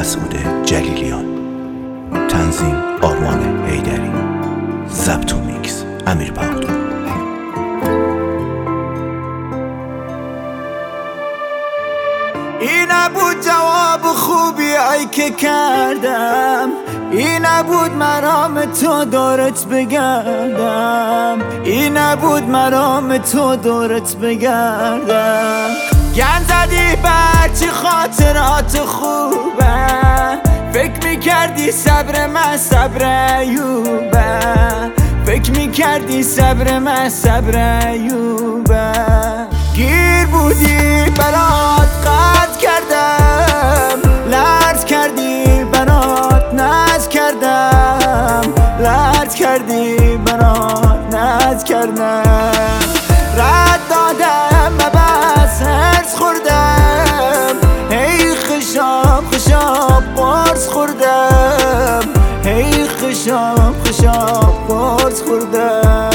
مسعود جلیلیان، تنظیم آرمان حیدری، ضبط و میکس امیر بهادر. این نبود جواب خوبی ای که کردم، این نبود مرام تو دورت بگردم، این نبود مرام تو دورت بگردم. گند زدی برچی خاطرات خوبه، فکر میکردی صبر من صبر ایوبه، فکر میکردی صبر من صبر ایوبه. گیر بودی برات قد کردم، لرز کردی برات ناز کردم، لرز کردی برات ناز کردم. رد دادم و بس هرس خوردم، هی خشاب خشاب قرص خوردم، هی خشاب خشاب قرص خوردم.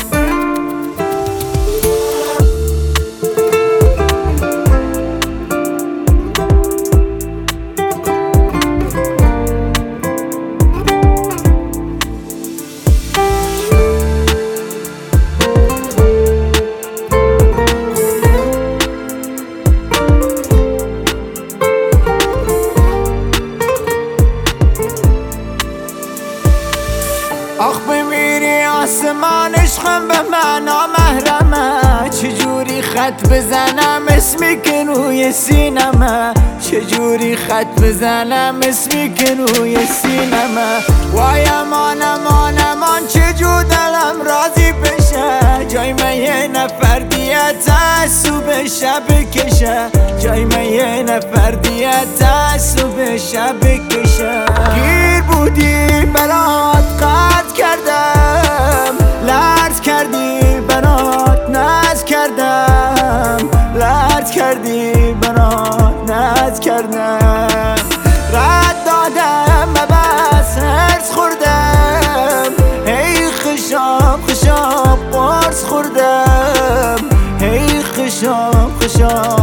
آخ بمیری آسمان عشقم به من نامحرمه، چجوری خط بزنم اسمی که روی سینمه، چجوری خط بزنم اسمی که روی سینمه. وای امان امان امان چجور دلم راضی بشه، جای من یه نفر دیگه تعصب شب کشه، جای من یه نفر دیگه تعصب شب کشه. گیر بودی برات قد کردم، لرز کردی برات ناز کردم، لرز کردی برات ناز کردم. رد دادم و بس هرس خوردم، هی خشاب خشاب قرص خوردم، هی خشاب خشاب